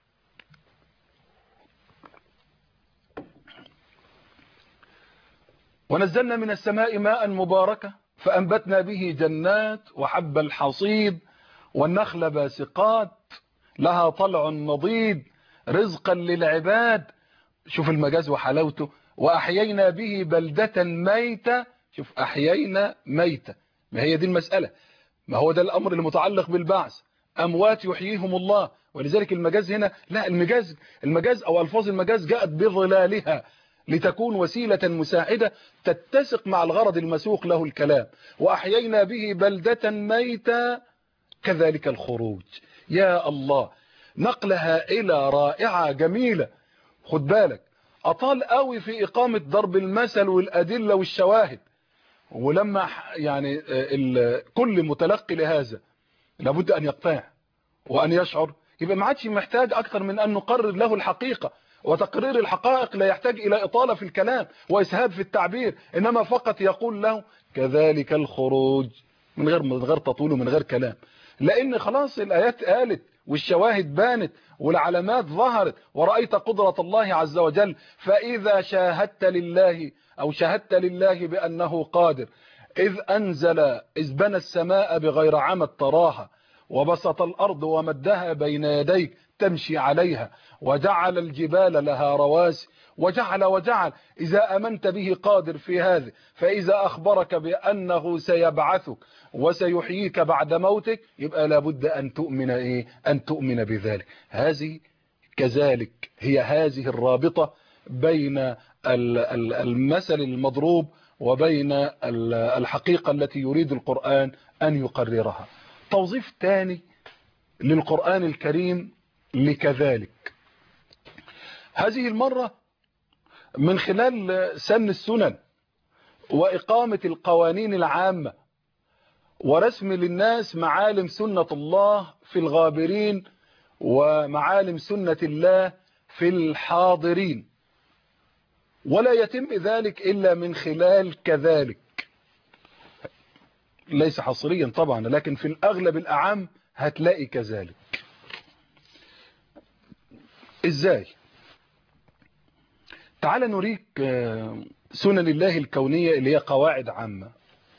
ونزلنا من السماء ماء مباركا فأنبتنا به جنات وحب الحصيد والنخل باسقات لها طلع نضيد رزقا للعباد. شوف المجاز وحلاوته. وأحيينا به بلدة ميتة. شوف أحيينا ميتة، ما هي دي المسألة، ما هو ده الأمر المتعلق بالبعث. أموات يحييهم الله. ولذلك المجاز هنا لا، المجاز المجاز أو ألفاظ المجاز جاءت بظلالها لتكون وسيلة مساعدة تتسق مع الغرض المسوق له الكلام. وأحيينا به بلدة ميتة كذلك الخروج. يا الله، نقلها إلى رائعة جميلة. خد بالك أطال قوي في إقامة ضرب المثل والأدلة والشواهد. ولما يعني كل متلقي لهذا لابد أن يقتنع وأن يشعر، يبقى ما عادش محتاج أكثر من أن نقرر له الحقيقة. وتقرير الحقائق لا يحتاج إلى إطالة في الكلام وإسهاب في التعبير، إنما فقط يقول له كذلك الخروج من غير من غير تطويل ومن غير كلام. لأن خلاص الآيات قالت والشواهد بانت والعلامات ظهرت ورأيت قدرة الله عز وجل. فإذا شاهدت لله أو شاهدت لله بأنه قادر، إذ أنزل إذ بنى السماء بغير عمد تراها وبسط الأرض ومدها بين يديك تمشي عليها وجعل الجبال لها رواسي وجعل وجعل إذا أمنت به قادر في هذا، فإذا أخبرك بأنه سيبعثك وسيحييك بعد موتك يبقى لابد أن تؤمن إيه؟ أن تؤمن بذلك. هذه كذلك هي هذه الرابطة بين المثل المضروب وبين الحقيقة التي يريد القرآن أن يقررها. توظيف ثاني للقرآن الكريم لكذلك هذه المرة من خلال سن السنن وإقامة القوانين العامة ورسم للناس معالم سنة الله في الغابرين ومعالم سنة الله في الحاضرين. ولا يتم ذلك إلا من خلال كذلك. ليس حصريا طبعا، لكن في الأغلب الأعم هتلاقي كذلك. إزاي؟ تعال نريك سنن الله الكونية اللي هي قواعد عامة.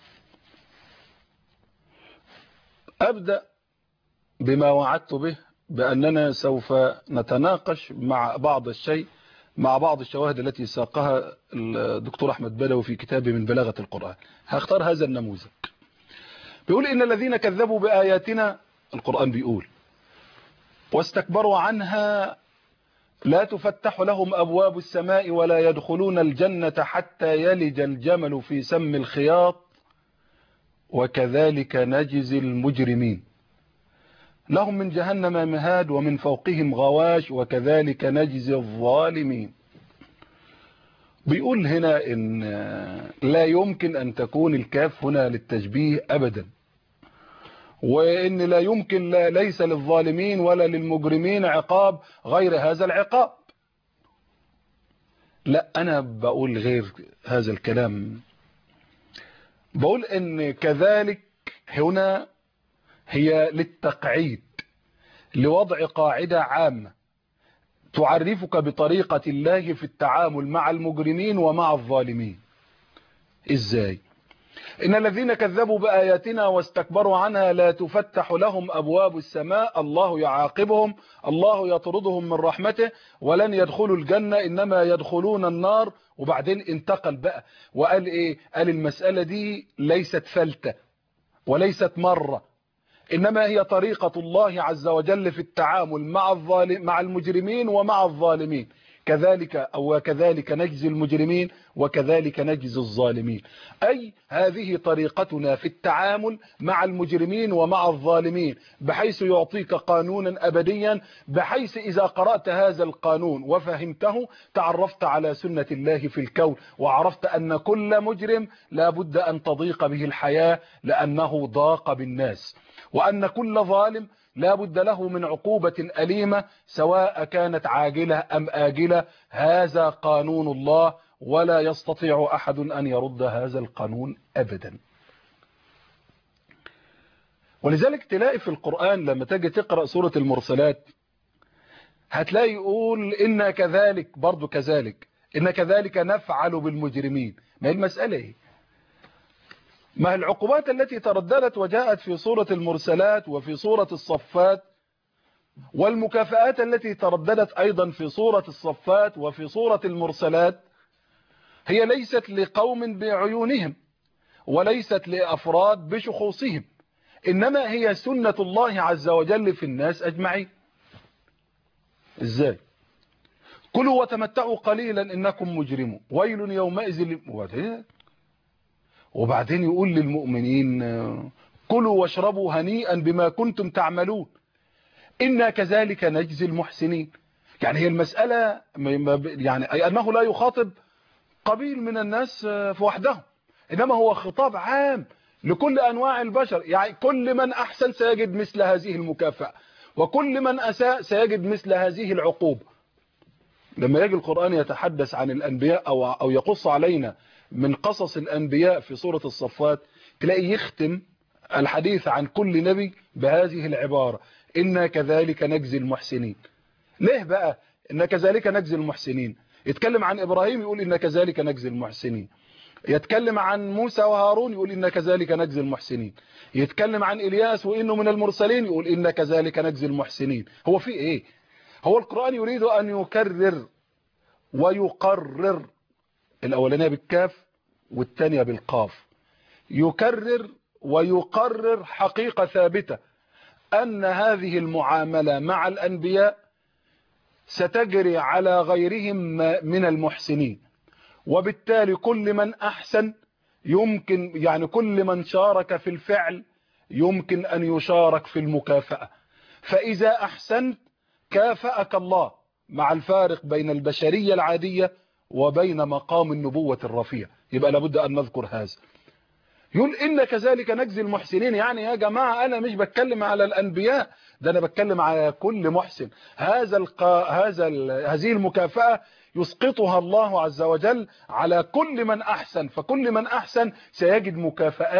أبدأ بما وعدت به، بأننا سوف نتناقش مع بعض الشيء مع بعض الشواهد التي ساقها الدكتور أحمد بدوي في كتابه من بلاغة القرآن. هختار هذا النموذج. بيقول إن الذين كذبوا بآياتنا، القرآن بيقول، واستكبروا عنها لا تفتح لهم أبواب السماء ولا يدخلون الجنة حتى يلج الجمل في سم الخياط وكذلك نجزي المجرمين لهم من جهنم مهاد ومن فوقهم غواش وكذلك نجزي الظالمين. بيقول هنا إن لا يمكن أن تكون الكاف هنا للتشبيه أبدا، وإن لا يمكن لا ليس للظالمين ولا للمجرمين عقاب غير هذا العقاب. لا، أنا بقول غير هذا الكلام. بقول إن كذلك هنا هي للتقعيد، لوضع قاعدة عامة تعرفك بطريقة الله في التعامل مع المجرمين ومع الظالمين. إزاي؟ إن الذين كذبوا بآياتنا واستكبروا عنها لا تفتح لهم أبواب السماء، الله يعاقبهم، الله يطردهم من رحمته، ولن يدخلوا الجنة إنما يدخلون النار. وبعدين انتقل بقى وقال إيه؟ قال المسألة دي ليست فلتة وليست مرة، إنما هي طريقة الله عز وجل في التعامل مع الظالم مع المجرمين ومع الظالمين، كذلك أو كذلك نجزي المجرمين وكذلك نجزي الظالمين. أي هذه طريقتنا في التعامل مع المجرمين ومع الظالمين، بحيث يعطيك قانونا أبديا، بحيث إذا قرأت هذا القانون وفهمته تعرفت على سنة الله في الكون، وعرفت أن كل مجرم لا بد أن تضيق به الحياة لأنه ضاق بالناس، وأن كل ظالم لا بد له من عقوبة أليمة سواء كانت عاجلة أم آجلة. هذا قانون الله ولا يستطيع أحد أن يرد هذا القانون أبدا. ولذلك تلاقي في القرآن لما تجي تقرأ سورة المرسلات هتلاقي يقول إن كذلك، برضو كذلك، إن كذلك نفعل بالمجرمين. ما هي المسألة إيه؟ ما العقوبات التي ترددت وجاءت في سورة المرسلات وفي سورة الصفات، والمكافآت التي ترددت أيضا في سورة الصفات وفي سورة المرسلات، هي ليست لقوم بعيونهم وليست لأفراد بشخوصهم، إنما هي سنة الله عز وجل في الناس أجمعين. إزاي؟ كلوا وتمتعوا قليلا إنكم مجرمون ويل يومئذ. وبعدين يقول للمؤمنين كلوا واشربوا هنيئا بما كنتم تعملون إنا كذلك نجزي المحسنين. يعني هي المسألة يعني أنه لا يخاطب قبيل من الناس في وحدهم، إنما هو خطاب عام لكل أنواع البشر. يعني كل من أحسن سيجد مثل هذه المكافأة، وكل من أساء سيجد مثل هذه العقوبة. لما يجي القرآن يتحدث عن الأنبياء أو أو يقص علينا من قصص الأنبياء في سورة الصفات، تلاقي يختم الحديث عن كل نبي بهذه العبارة: إنا كذلك نجزي المحسنين. ليه بقى إن كذلك نجزي المحسنين؟ يتكلم عن إبراهيم يقول إن كذلك نجزي المحسنين، يتكلم عن موسى وهارون يقول إن كذلك نجزي المحسنين، يتكلم عن إلياس وإنه من المرسلين يقول إن كذلك نجزي المحسنين. هو في إيه؟ هو القرآن يريد أن يكرر ويقرر، الأولانية بالكاف والثانية بالقاف، يكرر ويقرر حقيقة ثابتة أن هذه المعاملة مع الأنبياء ستجري على غيرهم من المحسنين، وبالتالي كل من أحسن يمكن، يعني كل من شارك في الفعل يمكن أن يشارك في المكافأة. فإذا أحسنت كافأك الله، مع الفارق بين البشرية العادية وبين مقام النبوة الرفيع. يبقى لابد أن نذكر هذا. يقول إن كذلك نجزي المحسنين. يعني يا جماعة أنا مش بتكلم على الأنبياء، ده أنا بتكلم على كل محسن. هذا القا... هذا ال... هذه المكافأة يسقطها الله عز وجل على كل من أحسن، فكل من أحسن سيجد مكافآت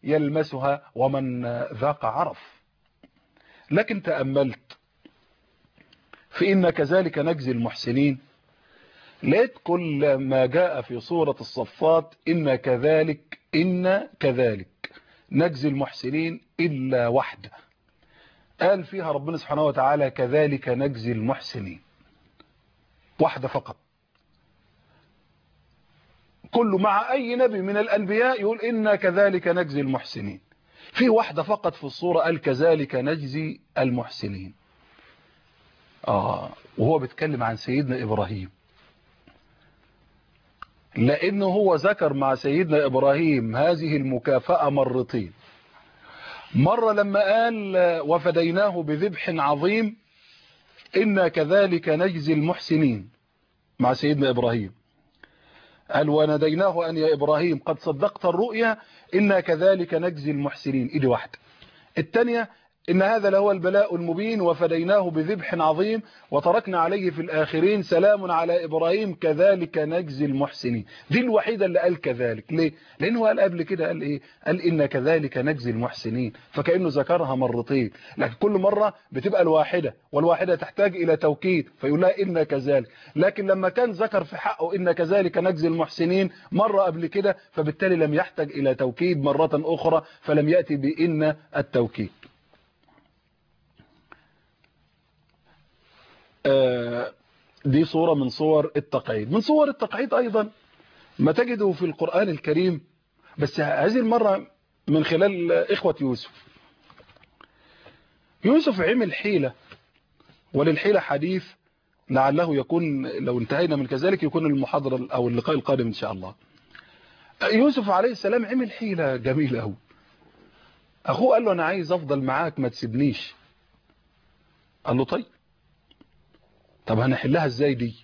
يلمسها ومن ذاق عرف. لكن تأملت في إن كذلك نجزي المحسنين، لقيت كل ما جاء في سورة الصفات إن كذلك إن كذلك نجزي المحسنين إلا واحدة قال فيها ربنا سبحانه وتعالى كذلك نجزي المحسنين، واحدة فقط. كل مع أي نبي من الأنبياء يقول إن كذلك نجزي المحسنين، في واحدة فقط في الصورة قال كذلك نجزي المحسنين. آه وهو بيتكلم عن سيدنا إبراهيم، لأنه هو ذكر مع سيدنا إبراهيم هذه المكافأة مرتين. مرة لما قال وفديناه بذبح عظيم إنا كذلك نجزي المحسنين مع سيدنا إبراهيم، قال ونديناه أن يا إبراهيم قد صدقت الرؤيا إنا كذلك نجزي المحسنين، إيدي واحدة. الثانية إن هذا لهو البلاء المبين وفديناه بذبح عظيم وتركنا عليه في الآخرين سلام على إبراهيم كذلك نجزي المحسنين. دي الوحيدة اللي قال كذلك. ليه؟ لأنه قال قبل كده قال إيه؟ قال إن كذلك نجزي المحسنين، فكأنه ذكرها مرتين، لكن كل مرة بتبقى الواحدة، والواحدة تحتاج إلى توكيد فيقول لها إن كذلك. لكن لما كان ذكر في حقه إن كذلك نجزي المحسنين مرة قبل كده، فبالتالي لم يحتاج إلى توكيد مرة أخرى، فلم يأتي بإن التوكيد. دي صورة من صور التقعيد. من صور التقعيد أيضا ما تجده في القرآن الكريم، بس هذه المرة من خلال إخوة يوسف. يوسف عمل حيلة، وللحيلة حديث لعله يكون لو انتهينا من كذلك يكون المحاضرة أو اللقاء القادم إن شاء الله. يوسف عليه السلام عمل حيلة جميلة أوي. أخوه قال له أنا عايز أفضل معاك ما تسيبنيش. قال له طيب، طب هنحلها ازاي دي؟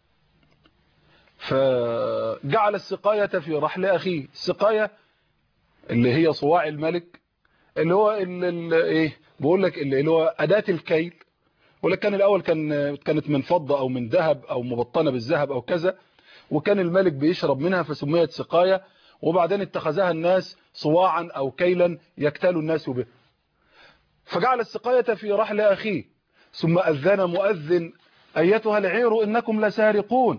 فجعل السقاية في رحل أخيه. السقاية اللي هي صواع الملك، اللي هو اللي ايه بقول لك اللي هو أداة الكيل، ولا كان الأول كان كانت من فضة أو من ذهب أو مبطنة بالذهب أو كذا، وكان الملك بيشرب منها فسميت سقاية، وبعدين اتخذها الناس صواعا أو كيلا يكتال الناس به. فجعل السقاية في رحل أخيه، ثم أذن مؤذن أيتها العير إنكم لسارقون.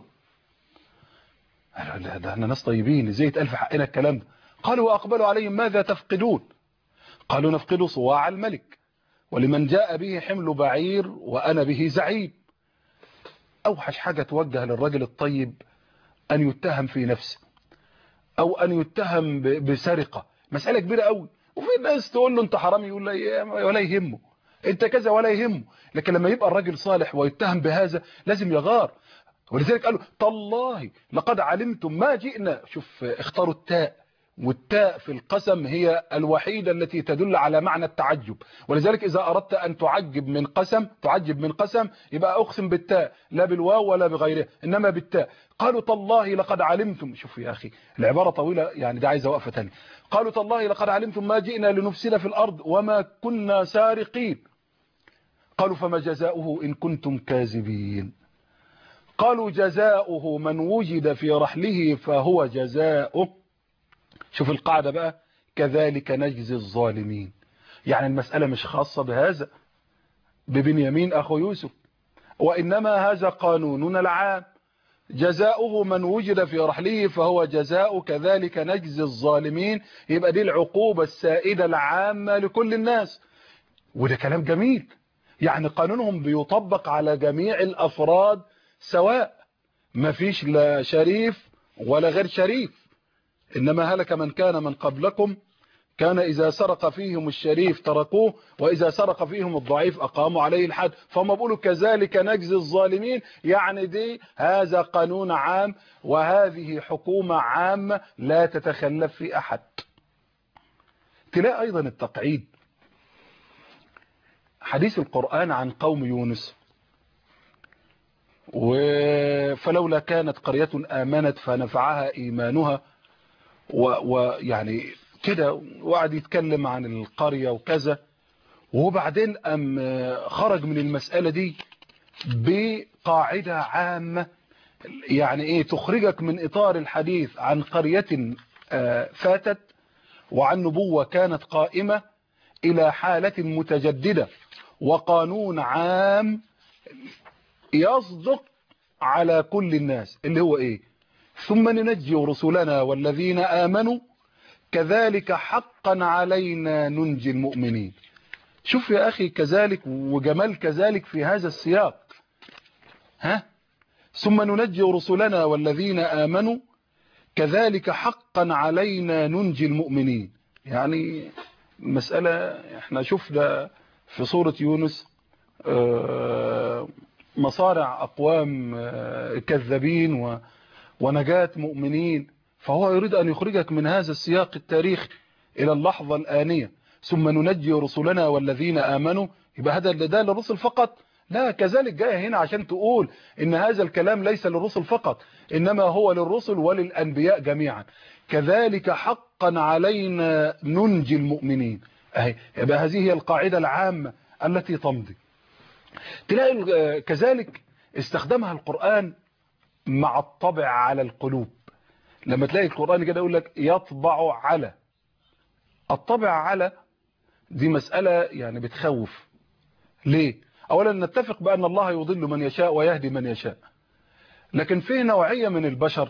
لا ده احنا ناس طيبين، ازاي يتقال في حقنا الكلام ده؟ قالوا وأقبلوا عليهم ماذا تفقدون؟ قالوا نفقد صواع الملك ولمن جاء به حمل بعير وأنا به زعيم. أوحش حاجة توجه للرجل الطيب أن يتهم في نفسه أو أن يتهم بسرقة، مسألة كبيرة قوي. وفي ناس تقول له أنت حرامي يقول له ولا يهمه، أنت كذا ولا يهمه. لكن لما يبقى الراجل صالح ويتهم بهذا لازم يغار. ولذلك قالوا تالله لقد علمتم ما جئنا. شوف اختاروا التاء، والتاء في القسم هي الوحيدة التي تدل على معنى التعجب. ولذلك إذا أردت أن تعجب من قسم تعجب من قسم يبقى أقسم بالتاء لا بالواو ولا بغيرها، إنما بالتاء. قالوا تالله لقد علمتم. شوف يا أخي العبارة طويلة يعني ده عايزة وقفة تانية. قالوا تالله لقد علمتم ما جئنا لنفسد في الأرض وما كنا سارقين. قالوا فما جزاؤه إن كنتم كاذبين. قالوا جزاؤه من وجد في رحله فهو جزاؤه. شوف القاعدة بقى، كذلك نجزي الظالمين. يعني المسألة مش خاصة بهذا ببنيامين أخو يوسف، وإنما هذا قانوننا العام، جزاؤه من وجد في رحله فهو جزاؤه كذلك نجزي الظالمين. يبقى دي العقوبة السائدة العامة لكل الناس، وده كلام جميل. يعني قانونهم بيطبق على جميع الأفراد سواء، ما فيش لا شريف ولا غير شريف. إنما هلك من كان من قبلكم كان إذا سرق فيهم الشريف تركوه وإذا سرق فيهم الضعيف أقاموا عليه الحد. فهم بيقولوا كذلك نجزي الظالمين، يعني دي هذا قانون عام وهذه حكومة عامة لا تتخلف في أحد. تلاقي أيضا التقعيد حديث القرآن عن قوم يونس، فلولا كانت قرية آمنت فنفعها إيمانها، ويعني كده وقعد يتكلم عن القرية وكذا، وبعدين أم خرج من المسألة دي بقاعدة عامة يعني ايه تخرجك من إطار الحديث عن قرية فاتت وعن نبوة كانت قائمة إلى حالة متجددة وقانون عام يصدق على كل الناس، اللي هو إيه؟ ثم ننجي رسلنا والذين آمنوا كذلك حقا علينا ننجي المؤمنين. شوف يا أخي كذلك وجمال كذلك في هذا السياق. ها؟ ثم ننجي رسلنا والذين آمنوا كذلك حقا علينا ننجي المؤمنين. يعني مسألة احنا شفنا في سورة يونس مصارع أقوام كذابين ونجاة مؤمنين، فهو يريد أن يخرجك من هذا السياق التاريخي إلى اللحظة الآنية. ثم ننجي رسلنا والذين آمنوا، يبقى هذا ده للرسل فقط؟ لا، كذلك جاي هنا عشان تقول إن هذا الكلام ليس للرسل فقط، إنما هو للرسل وللأنبياء جميعا. كذلك حقا علينا ننجي المؤمنين. أهي يبقى هذه هي القاعدة العامة التي تمضي. تلاقي كذلك استخدمها القرآن مع الطبع على القلوب. لما تلاقي القرآن كده يقول لك يطبع على، الطبع على دي مسألة يعني بتخوف. ليه؟ أولا نتفق بأن الله يضل من يشاء ويهدي من يشاء، لكن فيه نوعية من البشر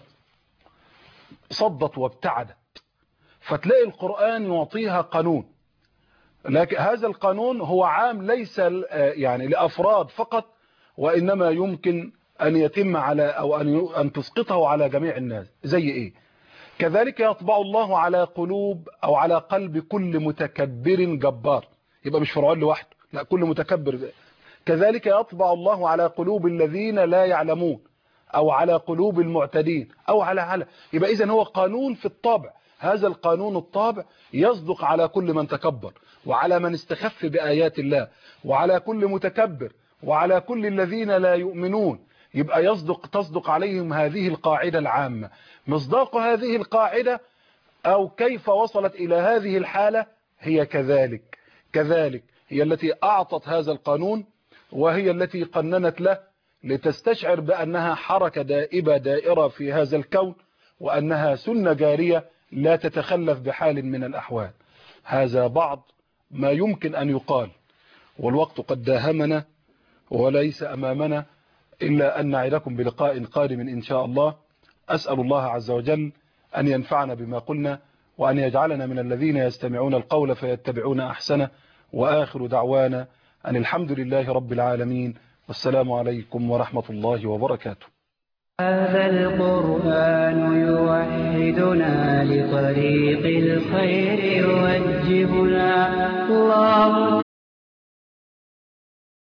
صدت وابتعدت، فتلاقي القرآن يعطيها قانون، لكن هذا القانون هو عام ليس يعني لأفراد فقط، وإنما يمكن أن يتم على أو أن أن تسقطه على جميع الناس. زي إيه؟ كذلك يطبع الله على قلوب أو على قلب كل متكبر جبار. يبقى مش فرعون لوحده، لا، كل متكبر. كذلك يطبع الله على قلوب الذين لا يعلمون أو على قلوب المعتدين أو على على يبقى إذن هو قانون في الطابع. هذا القانون الطابع يصدق على كل من تكبر، وعلى من استخف بآيات الله، وعلى كل متكبر، وعلى كل الذين لا يؤمنون. يبقى يصدق تصدق عليهم هذه القاعدة العامة. مصداق هذه القاعدة أو كيف وصلت إلى هذه الحالة هي كذلك كذلك هي التي أعطت هذا القانون، وهي التي قننت له لتستشعر بأنها حركة دائبة دائرة في هذا الكون، وأنها سنة جارية لا تتخلف بحال من الأحوال. هذا بعض ما يمكن أن يقال، والوقت قد داهمنا وليس أمامنا إلا أن نعدكم بلقاء قادم إن شاء الله. أسأل الله عز وجل أن ينفعنا بما قلنا، وأن يجعلنا من الذين يستمعون القول فيتبعون أحسنه. وآخر دعوانا أن الحمد لله رب العالمين، والسلام عليكم ورحمة الله وبركاته. هذا القرآن يوحدنا لطريق الخير يوجهنا. الله